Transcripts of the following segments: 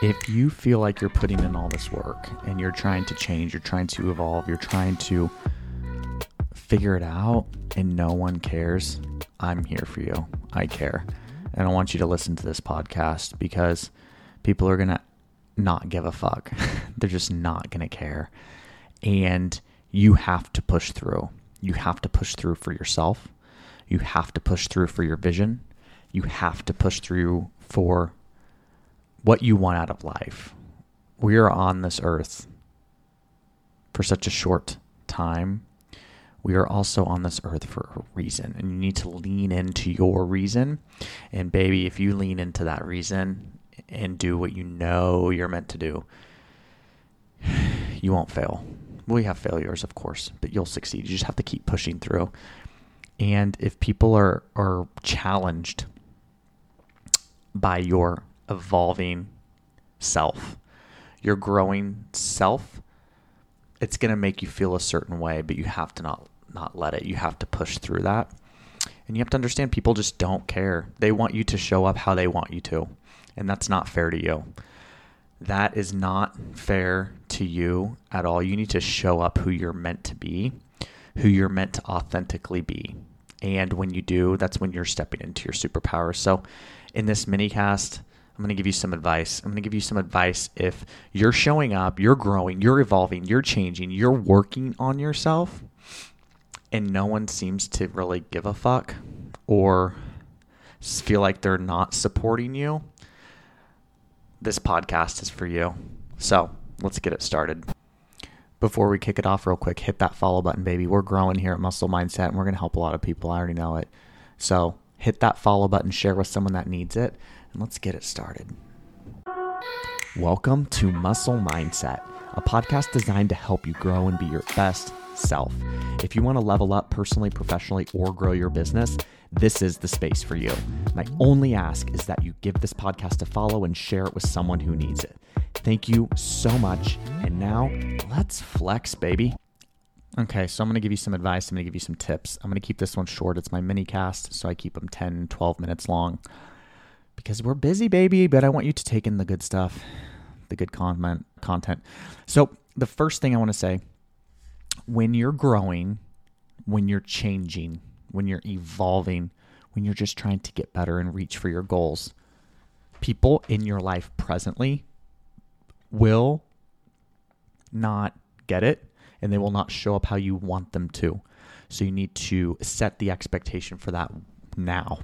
If you feel like you're putting in all this work and you're trying to change, you're trying to evolve, you're trying to figure it out and no one cares, I'm here for you. I care. And I want you to listen to this podcast because people are going to not give a fuck. They're just not going to care. And you have to push through. You have to push through for yourself. You have to push through for your vision. You have to push through for what you want out of life. We are on this earth for such a short time. We are also on this earth for a reason, and you need to lean into your reason. And baby, if you lean into that reason and do what you know you're meant to do, you won't fail. We have failures, of course, but you'll succeed. You just have to keep pushing through. And if people are challenged by your evolving self, your growing self, it's going to make you feel a certain way, but you have to not let it. You have to push through that. And you have to understand people just don't care. They want you to show up how they want you to. And that's not fair to you. That is not fair to you at all. You need to show up who you're meant to be, who you're meant to authentically be. And when you do, that's when you're stepping into your superpowers. So in this mini cast, I'm going to give you some advice. I'm going to give you some advice if you're showing up, you're growing, you're evolving, you're changing, you're working on yourself, and no one seems to really give a fuck or feel like they're not supporting you. This podcast is for you. So let's get it started. Before we kick it off real quick, hit that follow button, baby. We're growing here at Muscle Mindset, and we're going to help a lot of people. I already know it. So hit that follow button, share with someone that needs it, and let's get it started. Welcome to Muscle Mindset, a podcast designed to help you grow and be your best self. If you want to level up personally, professionally, or grow your business, this is the space for you. My only ask is that you give this podcast a follow and share it with someone who needs it. Thank you so much. And now let's flex, baby. Okay, so I'm going to give you some advice. I'm going to give you some tips. I'm going to keep this one short. It's my mini cast, so I keep them 10, 12 minutes long because we're busy, baby, but I want you to take in the good stuff, the good content. So the first thing I want to say, when you're growing, when you're changing, when you're evolving, when you're just trying to get better and reach for your goals, people in your life presently will not get it, and they will not show up how you want them to. So you need to set the expectation for that now.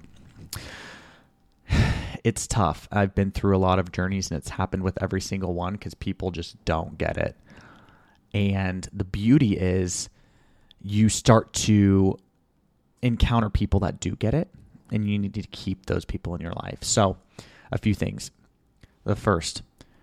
It's tough. I've been through a lot of journeys, and it's happened with every single one because people just don't get it. And the beauty is you start to encounter people that do get it, and you need to keep those people in your life. So a few things. The first,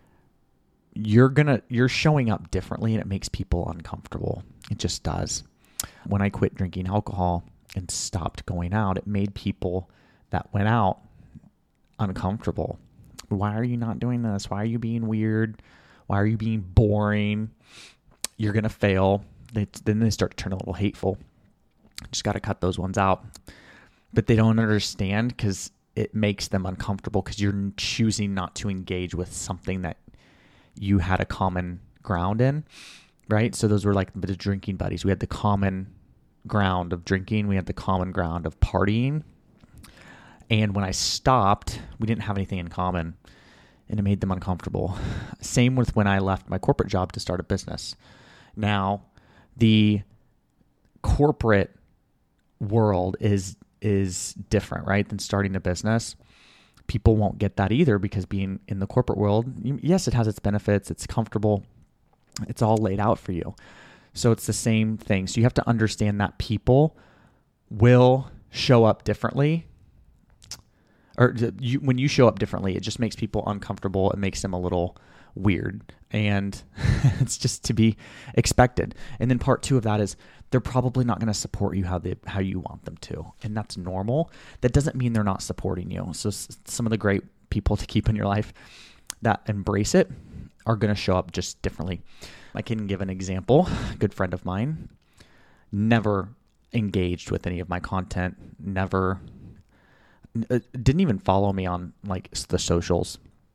you're showing up differently, and it makes people uncomfortable. It just does. When I quit drinking alcohol and stopped going out, it made people that went out uncomfortable. Why are you not doing this? Why are you being weird? Why are you being boring? You're going to fail. Then they start to turn a little hateful. Just got to cut those ones out. But they don't understand because it makes them uncomfortable because you're choosing not to engage with something that you had a common ground in, right? So those were like the drinking buddies. We had the common ground of drinking. We had the common ground of partying. And when I stopped, we didn't have anything in common, and it made them uncomfortable. Same with when I left my corporate job to start a business. Now, the corporate world is different, right, than starting a business. People won't get that either because being in the corporate world, yes, it has its benefits. It's comfortable. It's all laid out for you. So it's the same thing. So you have to understand that people will show up differently. Or when you show up differently, it just makes people uncomfortable. It makes them a little weird. And it's just to be expected. And then part two of that is they're probably not going to support you how you want them to. And that's normal. That doesn't mean they're not supporting you. So some of the great people to keep in your life that embrace it are going to show up just differently. I can give an example. A good friend of mine never engaged with any of my content, never didn't even follow me on like the socials.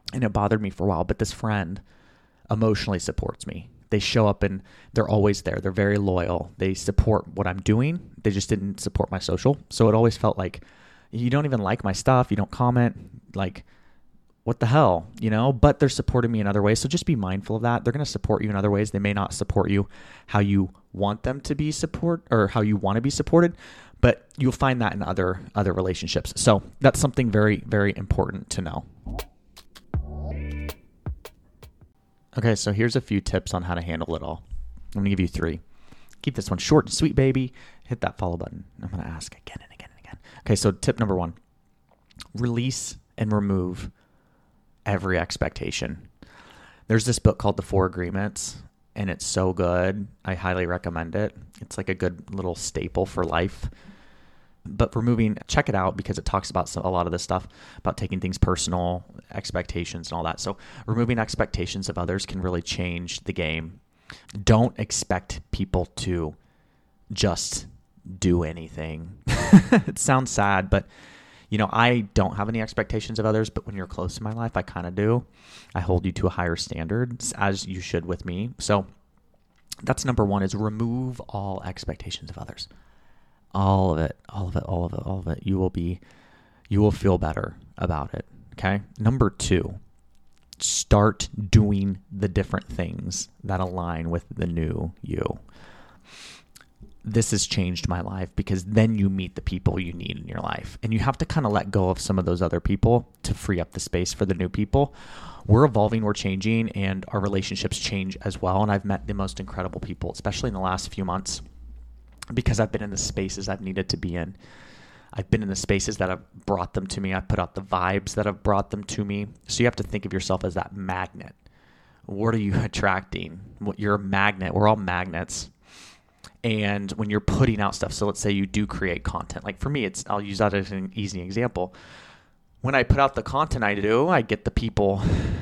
And it bothered me for a while, but this friend emotionally supports me. They show up and they're always there. They're very loyal. They support what I'm doing. They just didn't support my social. So it always felt like, you don't even like my stuff. You don't comment. Like, what the hell, But they're supporting me in other ways. So just be mindful of that. They're going to support you in other ways. They may not support you how you want them to be or how you want to be supported, but you'll find that in other relationships. So that's something very, very important to know. Okay, so here's a few tips on how to handle it all. I'm going to give you 3. Keep this one short and sweet, baby. Hit that follow button. I'm going to ask again and again and again. Okay, so tip number 1, release and remove every expectation. There's this book called The 4 Agreements, and it's so good. I highly recommend it. It's like a good little staple for life. But check it out because it talks about a lot of this stuff about taking things personal, expectations and all that. So removing expectations of others can really change the game. Don't expect people to just do anything. It sounds sad, but I don't have any expectations of others, but when you're close to my life, I kind of do. I hold you to a higher standard, as you should with me. So that's number 1, is remove all expectations of others. All of it. You will feel better about it. Okay. Number 2, start doing the different things that align with the new you. This has changed my life because then you meet the people you need in your life, and you have to kind of let go of some of those other people to free up the space for the new people. We're evolving, we're changing, and our relationships change as well. And I've met the most incredible people, especially in the last few months, because I've been in the spaces I've needed to be in. I've been in the spaces that have brought them to me. I've put out the vibes that have brought them to me. So you have to think of yourself as that magnet. What are you attracting? You're a magnet. We're all magnets. And when you're putting out stuff, so let's say you do create content. Like for me, I'll use that as an easy example. When I put out the content I do, I get the people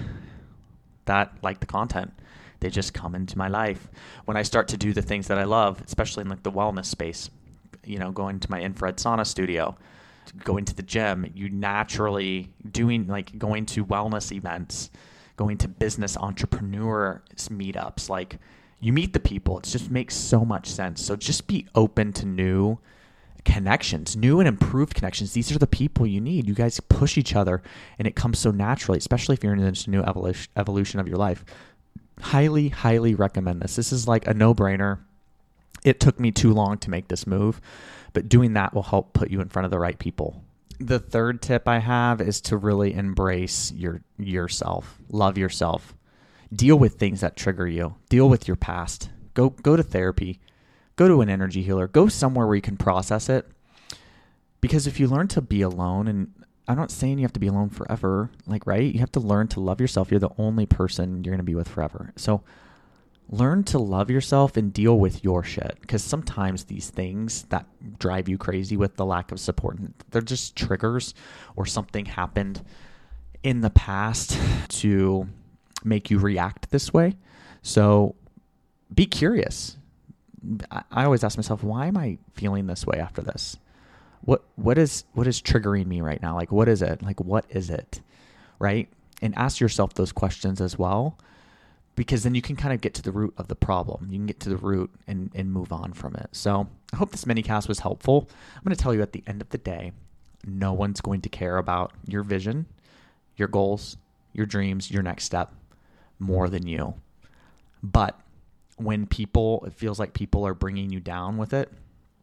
that like the content. They just come into my life. When I start to do the things that I love, especially in like the wellness space, going to my infrared sauna studio, going to the gym, you naturally going to wellness events, going to business entrepreneur meetups, like you meet the people. It just makes so much sense. So just be open to new connections, new and improved connections. These are the people you need. You guys push each other and it comes so naturally, especially if you're in this new evolution of your life. Highly, highly recommend this. This is like a no-brainer. It took me too long to make this move, but doing that will help put you in front of the right people. The 3rd tip I have is to really embrace yourself. Love yourself. Deal with things that trigger you. Deal with your past. Go to therapy. Go to an energy healer. Go somewhere where you can process it. Because if you learn to be alone, and I'm not saying you have to be alone forever, right? You have to learn to love yourself. You're the only person you're going to be with forever. So learn to love yourself and deal with your shit. Because sometimes these things that drive you crazy with the lack of support, they're just triggers, or something happened in the past to make you react this way. So be curious. I always ask myself, why am I feeling this way after this? What is triggering me right now? Like, what is it? What is it? Right? And ask yourself those questions as well, because then you can kind of get to the root of the problem. You can get to the root and move on from it. So I hope this minicast was helpful. I'm going to tell you, at the end of the day, no one's going to care about your vision, your goals, your dreams, your next step more than you. But when it feels like people are bringing you down with it,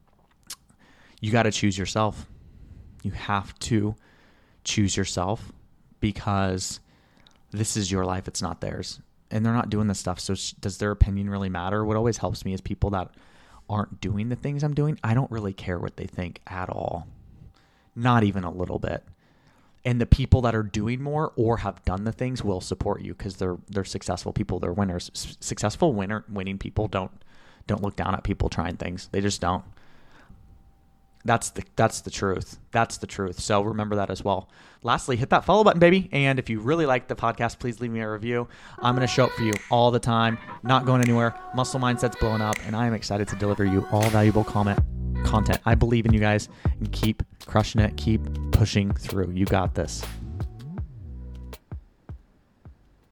you got to choose yourself. You have to choose yourself, because this is your life. It's not theirs. And they're not doing this stuff. So does their opinion really matter? What always helps me is people that aren't doing the things I'm doing. I don't really care what they think at all. Not even a little bit. And the people that are doing more or have done the things will support you, because they're successful people. They're winners. Successful winning people don't look down at people trying things. They just don't. That's the truth. That's the truth. So remember that as well. Lastly, hit that follow button, baby. And if you really like the podcast, please leave me a review. I'm going to show up for you all the time. Not going anywhere. Muscle Mindset's blowing up, and I am excited to deliver you all valuable content. I believe in you guys, and keep crushing it. Keep pushing through. You got this.